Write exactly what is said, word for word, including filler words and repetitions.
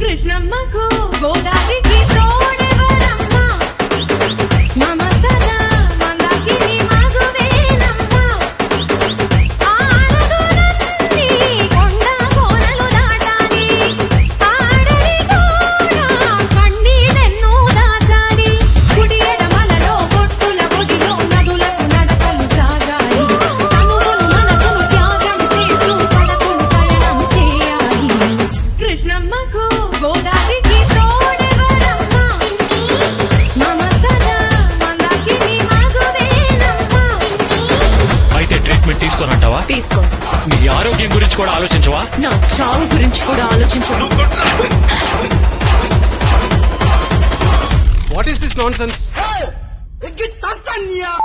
కృష్ణమ్మకు గోదావరికి తోడెవరమ్మ మమతల మందాకిని మగువేనమ్మ ఆరదులన్నీ కొండ కోనలు దాటాలి ఆడది కూడా కన్నీళ్ళెన్నో దాచాలి కుడి ఎడమలలో బొట్టుల ఒడిలో నదులకు నడకలు సాగాలి తనువును మనసును త్యాగం చేస్తూ పడకును పయనం చేయాలి కృష్ణమ్మకు గోదావరికి తోడెవరమ్మ మమతల మందాకిని మగువేనమ్మ. అయితే ట్రీట్మెంట్ తీసుకోనంటావా? తీసుకో. నీ ఆరోగ్యం గురించి కూడా ఆలోచించవా? నా చావు గురించి కూడా ఆలోచించు. What is this nonsense? Hey! Get Tanzania!